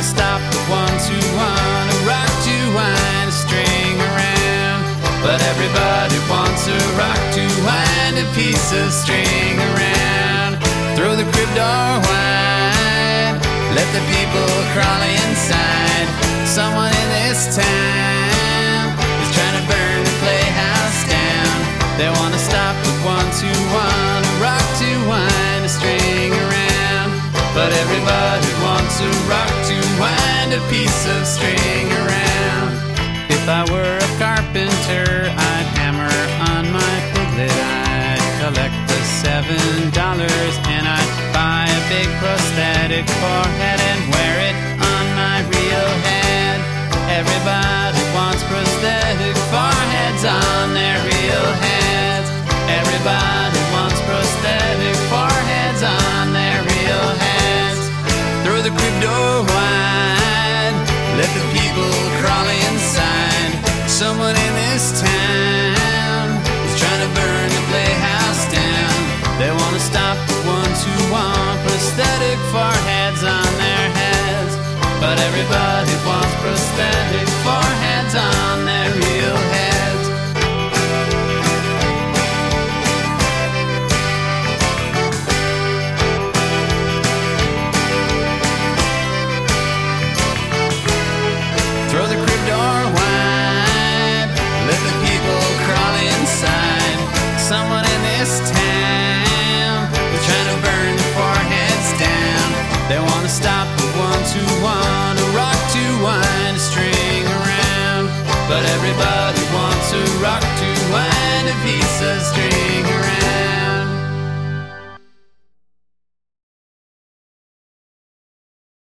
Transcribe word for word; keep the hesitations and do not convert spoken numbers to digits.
stop the ones who wanna rock to wind a string around. But everybody wants a rock to wind a piece of string around. Throw the crib door wide, let the people crawl inside. Someone in this town is trying to burn the playhouse down. They wanna stop the ones who wanna rock to wind a string around. But everybody wants a rock to wind a piece of string around. If I were a carpenter, I'd hammer on my piglet. I'd collect the seven dollars and I'd buy a big prosthetic forehead and wear it on my real head. Everybody wants prosthetic foreheads on their real heads. Everybody wants prosthetic foreheads on their real heads. Throw the crib door wide, let the people crawl inside. Someone in this town is trying to burn the playhouse down. They want to stop the ones who want prosthetic foreheads on their heads. But everybody wants prosthetic foreheads on their real heads. Throw the crib door wide, let the people crawl inside. Someone in this town is trying to burn the foreheads down. They want to stop the ones who want to rock to wind a string around. But everybody wants a rock to wind a piece of string